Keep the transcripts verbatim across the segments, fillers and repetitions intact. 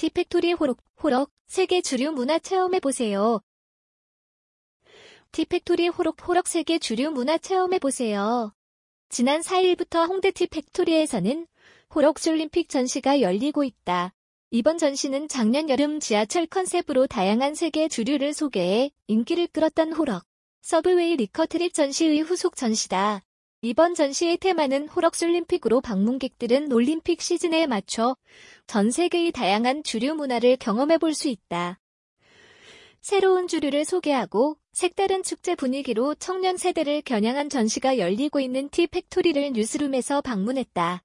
티팩토리 호록, 호럭, 세계 주류 문화 체험해보세요. 티팩토리 호록, 호럭 세계 주류 문화 체험해보세요. 지난 사 일부터 홍대 티팩토리에서는 호럭올림픽 전시가 열리고 있다. 이번 전시는 작년 여름 지하철 컨셉으로 다양한 세계 주류를 소개해 인기를 끌었던 호럭, 서브웨이 리커트립 전시의 후속 전시다. 이번 전시의 테마는 호럭올림픽으로 방문객들은 올림픽 시즌에 맞춰 전 세계의 다양한 주류 문화를 경험해볼 수 있다. 새로운 주류를 소개하고 색다른 축제 분위기로 청년 세대를 겨냥한 전시가 열리고 있는 티팩토리를 뉴스룸에서 방문했다.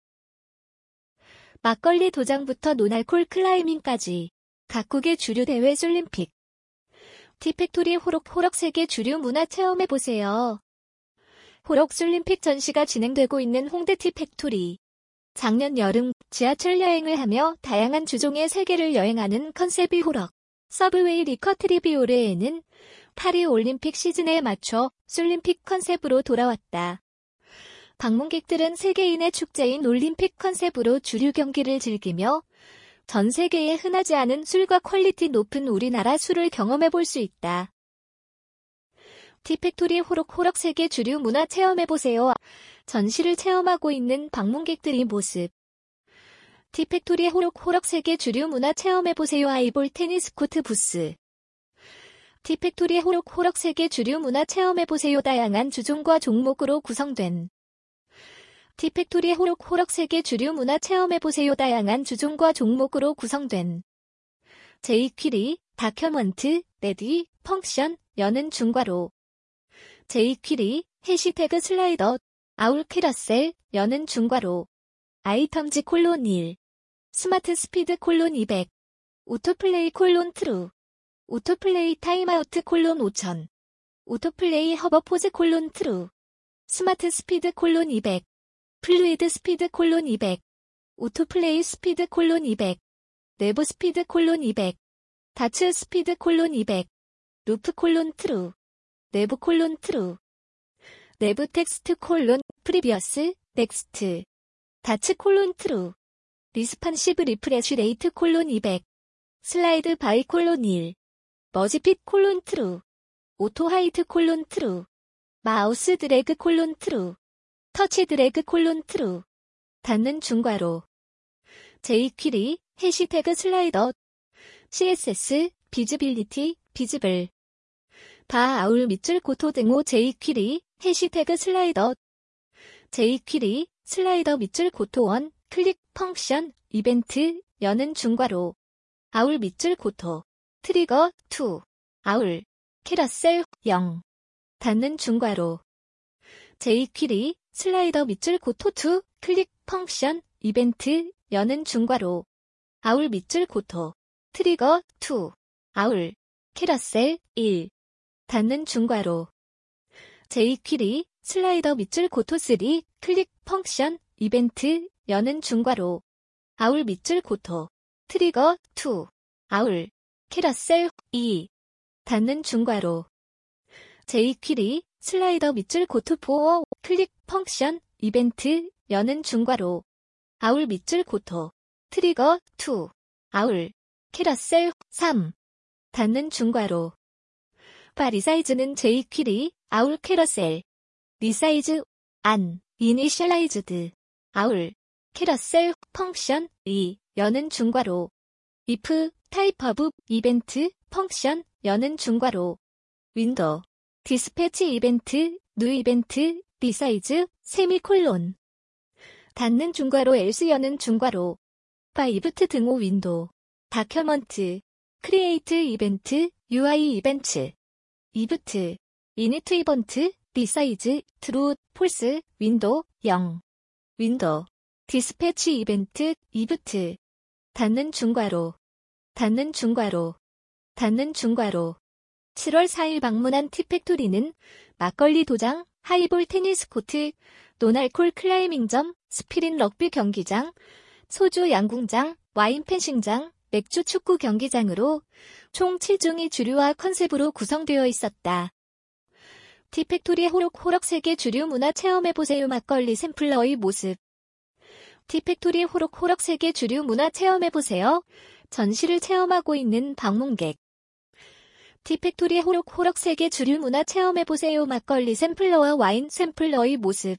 막걸리 도장부터 논알콜 클라이밍까지 각국의 주류 대회 올림픽. 티팩토리 호럭, 호럭 세계 주류 문화 체험해보세요. 호럭올림픽 전시가 진행되고 있는 홍대 티팩토리. 작년 여름 지하철 여행을 하며 다양한 주종의 세계를 여행하는 컨셉의 호럭, 서브웨이 리커트립이 올해에는 파리 올림픽 시즌에 맞춰 올림픽 컨셉으로 돌아왔다. 방문객들은 세계인의 축제인 올림픽 컨셉으로 주류 경기를 즐기며 전 세계에 흔하지 않은 술과 퀄리티 높은 우리나라 술을 경험해볼 수 있다. 티팩토리 호럭, 호럭 세계 주류 문화 체험해보세요. 전시를 체험하고 있는 방문객들의 모습. 티팩토리 호럭, 호럭 세계 주류 문화 체험해보세요. 아이볼 테니스 코트 부스. 티팩토리 호럭, 호럭 세계 주류 문화 체험해보세요. 다양한 주종과 종목으로 구성된 티팩토리 호럭, 호럭 세계 주류 문화 체험해보세요. 다양한 주종과 종목으로 구성된 제이퀴리, 다큐먼트, 레디, 펑션, 여는 중괄호. 제이퀴리, 해시태그 슬라이더, 아울 캐러셀, 여는 중괄호. 아이텀즈 콜론 일. 스마트 스피드 콜론 이백. 오토플레이 콜론 트루. 오토플레이 타임아우트 콜론 오천. 오토플레이 허버포즈 콜론 트루. 스마트 스피드 콜론 이백. 플루이드 스피드 콜론 이백. 오토플레이 스피드 콜론 이백. 내부 스피드 콜론 이백. 다츠 스피드 콜론 이백. 루프 콜론 트루. 내부 콜론 트루. 내부 텍스트 콜론 프리비어스 넥스트. 다츠 콜론 트루. 리스판시브 리프레쉬 레이트 콜론 이백. 슬라이드 바이 콜론 일. 머지핏 콜론 트루. 오토 하이트 콜론 트루. 마우스 드래그 콜론 트루. 터치 드래그 콜론 트루. 닿는 중괄호. 제이퀴리, 해시태그 슬라이더. 씨에스에스, 비즈빌리티, 비즈블. 바 아울 밑줄 고토 등호 제이퀴리, 해시태그 슬라이더. 제이퀴리, 슬라이더 밑줄 고토 원, 클릭, 펑션, 이벤트, 여는 중괄호. 아울 밑줄 고토. 트리거, 이. 아울. 캐러셀, 영. 닿는 중괄호. 제이퀴리, 슬라이더 밑줄 고토 이, 클릭, 펑션, 이벤트, 여는 중괄호. 아울 밑줄 고토. 트리거, 이. 아울. 캐러셀, 일. 닿는 중괄호. 제이퀴리, 슬라이더 밑줄 고토 삼, 클릭, 펑션, 이벤트, 여는 중괄호. 아울 밑줄 고토. 트리거, 이. 아울. 캐러셀, 이. 닿는 중괄호. 제이퀴리, 슬라이더 밑줄 고토 사, 클릭, 펑션, 이벤트, 여는 중괄호. 아울 밑줄 고토. 트리거, 이. 아울. 캐러셀, 삼. 닿는 중괄호. 바 리사이즈는 제이퀴리, 아울 캐러셀. 리사이즈, 안, 이니셜라이즈드. 아울. 캐러셀, 펑션, 이, 여는 중괄호. if, 타입 오브, 이벤트, 펑션, 여는 중괄호. 윈도우. 디스패치 이벤트, 뉴 이벤트, 리사이즈, 세미콜론. 닫는 중괄호 else 여는 중괄호. 바 이브트 등호 윈도우. 다큐먼트. 크리에이트 이벤트, 유아이 이벤트. 이브트. 이니트 이번트, 리사이즈, 트루, 폴스, 윈도우, 영. 윈도우. 디스패치 이벤트, 이브트. 닫는 중괄호. 닫는 중괄호. 닫는 중괄호. 칠월 사 일 방문한 티팩토리는 막걸리 도장, 하이볼 테니스 코트, 논알콜 클라이밍점, 스피린 럭비 경기장, 소주 양궁장, 와인 펜싱장, 맥주 축구 경기장으로 총 칠 종의 주류와 컨셉으로 구성되어 있었다. 티팩토리 호럭, 호럭 세계 주류 문화 체험해보세요. 막걸리 샘플러의 모습. 티팩토리 호럭, 호럭 세계 주류 문화 체험해보세요. 전시를 체험하고 있는 방문객. 티팩토리 호록호록 세계 주류 문화 체험해보세요. 막걸리 샘플러와 와인 샘플러의 모습.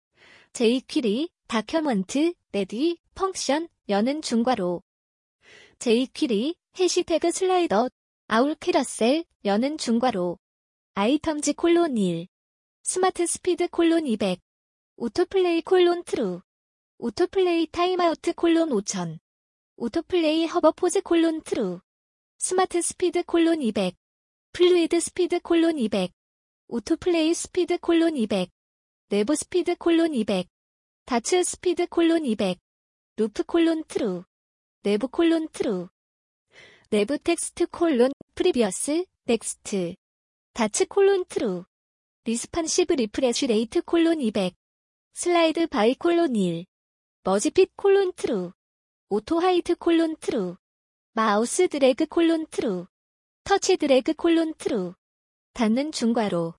제이퀴리, 다큐먼트, 레디, 펑션, 여는 중괄호. 제이퀴리, 해시태그 슬라이더, 아울 캐러셀, 여는 중괄호. 아이텀즈 콜론 일. 스마트 스피드 콜론 이백. 오토플레이 콜론 트루. 오토플레이 타임아우트 콜론 오천. 오토플레이 허버포즈 콜론 트루. 스마트 스피드 콜론 이백. 플루이드 스피드 콜론 이백. 오토플레이 스피드 콜론 이백. 내부 스피드 콜론 이백. 다츠 스피드 콜론 이백. 루프 콜론 트루. 내부 콜론 트루. 내부 텍스트 콜론 프리비어스 넥스트. 다츠 콜론 트루. 리스판시브 리프레쉬 레이트 콜론 이백. 슬라이드 바이 콜론 일. 머지핏 콜론 트루. 오토 하이트 콜론 트루. 마우스 드래그 콜론 트루. 터치 드래그 콜론 트루. 닫는 중괄호.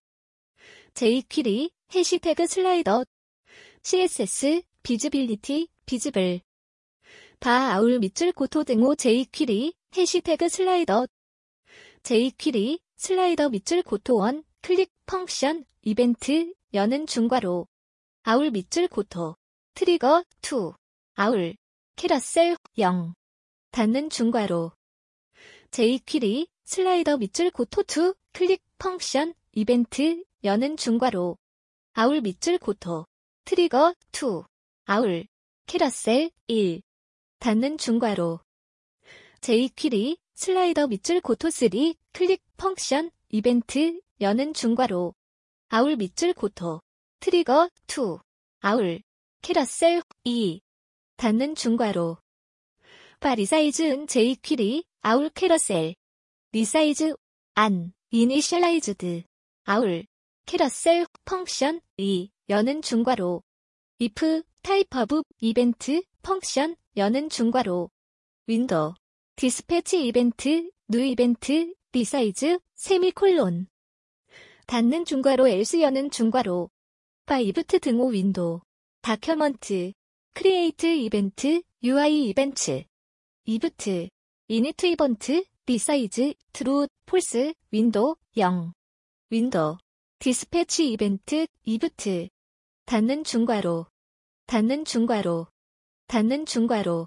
제이퀴리, 해시태그 슬라이더. 씨에스에스, 비즈빌리티, 비즈블. 바 아울 밑줄 고토 등호 제이퀴리, 해시태그 슬라이더. 제이퀴리, 슬라이더 밑줄 고토 원, 클릭, 펑션, 이벤트, 여는 중괄호. 아울 밑줄 고토. 트리거, 투. 아울. 캐러셀, 영. 닫는 중괄호. 제이퀴리, 슬라이더 밑줄 고토 투, 클릭, 펑션, 이벤트, 여는 중괄호. 아울 밑줄 고토. 트리거, 투. 아울. 캐러셀, 일. 닫는 중괄호. 제이퀴리, 슬라이더 밑줄 고토 쓰리, 클릭, 펑션, 이벤트, 여는 중괄호. 아울 밑줄 고토. 트리거, 투. 아울. 캐러셀, 이. 닫는 중괄호. 바 리사이즈은 제이퀴리, 아울 캐러셀. 리사이즈, 안, 이니셜라이즈드. 아울. 캐러셀, 펑션, 이, 여는 중괄호. if, 타입 오브, 이벤트, 펑션, 여는 중괄호. 윈도우. 디스패치 이벤트, 뉴 이벤트, 리사이즈, 세미콜론. 닫는 중괄호 else 여는 중괄호. 바 이브트 등호 윈도우. 다큐먼트. 크리에이트 이벤트, 유아이 이벤트. 이브트. 이니트 이번트, 리사이즈, 트루, 폴스, 윈도우, 영. 윈도우. 디스패치 이벤트, 이브트. 닫는 중괄호. 닫는 중괄호. 닫는 중괄호.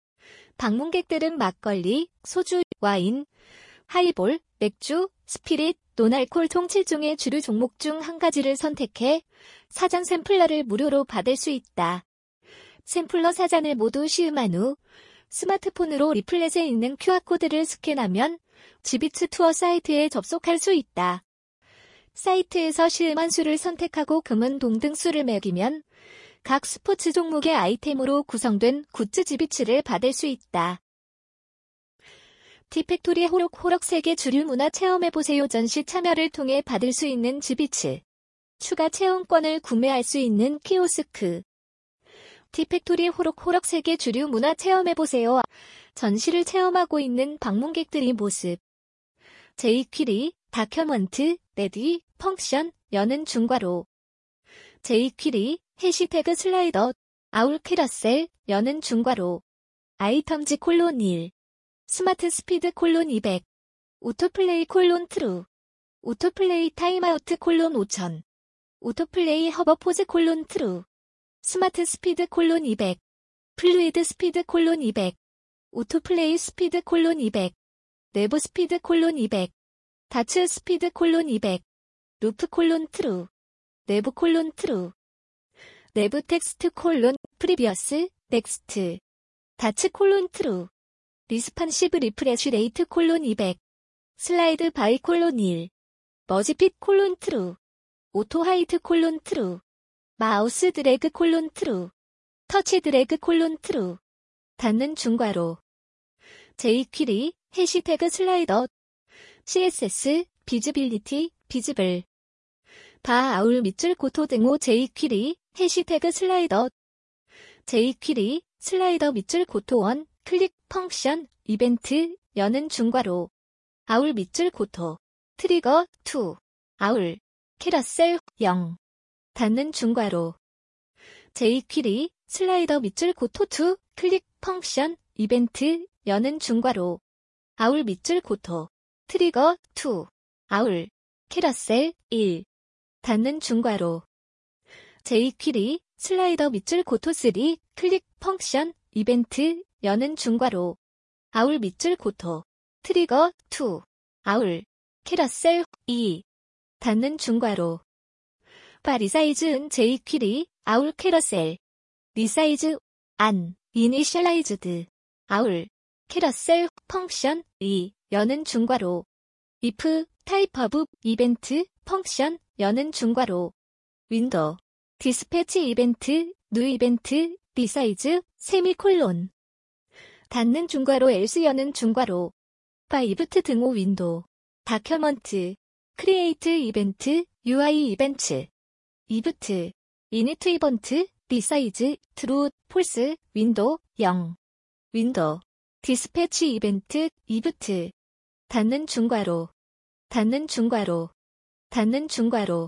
방문객들은 막걸리, 소주, 와인, 하이볼, 맥주, 스피릿, 논알콜 총 칠 종의 주류 종목 중 한 가지를 선택해 사전 샘플러를 무료로 받을 수 있다. 샘플러 사전을 모두 시음한 후 스마트폰으로 리플렛에 있는 큐아르코드를 스캔하면 지비츠 투어 사이트에 접속할 수 있다. 사이트에서 시음한 수를 선택하고 금은 동등수를 매기면 각 스포츠 종목의 아이템으로 구성된 굿즈 지비츠를 받을 수 있다. 티팩토리 호록호록 세계 주류 문화 체험해보세요. 전시 참여를 통해 받을 수 있는 지비츠. 추가 체험권을 구매할 수 있는 키오스크. 티팩토리 호록호록 세계 주류 문화 체험해보세요. 전시를 체험하고 있는 방문객들의 모습. 제이퀴리, 다큐먼트, 레디, 펑션, 여는 중괄호. 제이퀴리, 해시태그 슬라이더, 아울 캐러셀, 여는 중괄호. 아이텀즈 콜론 일. 스마트 스피드 콜론 이백. 오토플레이 콜론 트루. 오토플레이 타임아우트 콜론 오천. 오토플레이 허버포즈 콜론 트루. 스마트 스피드 콜론 이백. 플루이드 스피드 콜론 이백. 오토플레이 스피드 콜론 이백. 내부 스피드 콜론 이백. 다츠 스피드 콜론 이백. 루프 콜론 트루. 내부 콜론 트루. 내부 텍스트 콜론 프리비어스 넥스트. 다츠 콜론 트루. 리스판시브 리프레쉬 레이트 콜론 이백. 슬라이드 바이 콜론 일. 머지핏 콜론 트루. 오토 하이트 콜론 트루. 마우스 드래그 콜론 트루. 터치 드래그 콜론 트루. 닫는 중괄호. 제이퀴리, 해시태그 슬라이더. 씨에스에스, 비즈빌리티, 비즈블. 바 아울 밑줄 고토 등호 제이퀴리, 해시태그 슬라이더. 제이퀴리, 슬라이더 밑줄 고토 원, 클릭, 펑션, 이벤트, 여는 중괄호. 아울 밑줄 고토. 트리거, 투. 아울. 캐러셀, 영. 닫는 중괄호. 제이퀴리, 슬라이더 밑줄 고토 투, 클릭, 펑션, 이벤트, 여는 중괄호. 아울 밑줄 고토. 트리거 이. 아울. 캐러셀 일. 닫는 중괄호. jQuery. 슬라이더 밑줄 고토 삼. 클릭 펑션. 이벤트. 여는 중괄호. 아울 밑줄 고토. 트리거 이. 아울. 캐러셀 이. 닫는 중괄호. 파리사이즈은 jQuery. 아울 캐러셀. 리사이즈. 안. 이니셜라이즈드. 아울. 캐러셀. 펑션. 이. 여는 중괄호. if. 타입 오브. 이벤트. 펑션. 여는 중괄호. 윈도우. 디스패치 이벤트. 뉴 이벤트. 리사이즈. 세미콜론. 닫는 중괄호 else 여는 중괄호. 파이브트 등호 윈도우. 다큐먼트. 크리에이트 이벤트. 유아이 이벤트. 이브트. 이니트 이번트. 리사이즈. 트루. 폴스. 윈도우. 영. 윈도우. 디스패치 이벤트. 이브트. 닫는 중괄호. 닫는 중괄호. 닫는 중괄호.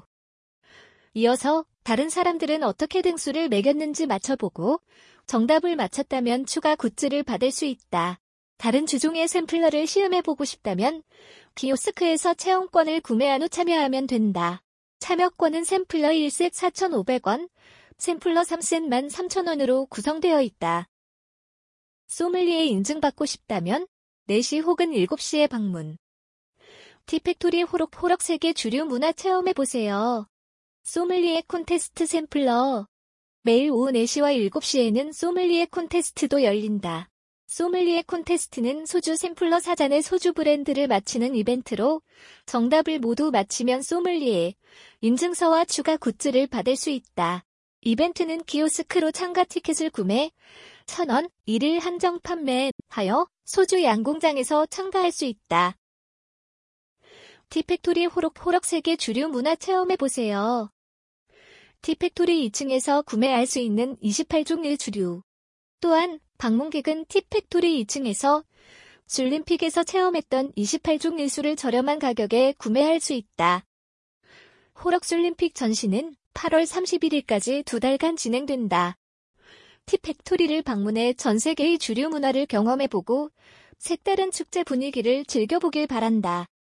이어서 다른 사람들은 어떻게 등수를 매겼는지 맞춰보고 정답을 맞췄다면 추가 굿즈를 받을 수 있다. 다른 주종의 샘플러를 시음해보고 싶다면 키오스크에서 체험권을 구매한 후 참여하면 된다. 참여권은 샘플러 일 셋 사천오백 원, 샘플러 삼 셋 만 삼천 원으로 구성되어 있다. 소믈리에 인증받고 싶다면 네 시 혹은 일곱 시에 방문. 티팩토리 호록호록 세계 주류 문화 체험해보세요. 소믈리에 콘테스트 샘플러. 매일 오후 네 시와 일곱 시에는 소믈리에 콘테스트도 열린다. 소믈리에 콘테스트는 소주 샘플러 사 잔의 소주 브랜드를 맞히는 이벤트로 정답을 모두 맞히면 소믈리에 인증서와 추가 굿즈를 받을 수 있다. 이벤트는 키오스크로 참가 티켓을 구매, 천 원, 일 일 한정 판매하여 소주 양공장에서 참가할 수 있다. 티팩토리 호록호록 세계 주류 문화 체험해보세요. 티팩토리 이 층에서 구매할 수 있는 이십팔 종 일 주류. 또한 방문객은 티팩토리 이 층에서 줄림픽에서 체험했던 이십팔 종 일수를 저렴한 가격에 구매할 수 있다. 호럭줄림픽 전시는 팔월 삼십일일까지 두 달간 진행된다. 티팩토리를 방문해 전 세계의 주류 문화를 경험해보고 색다른 축제 분위기를 즐겨보길 바란다.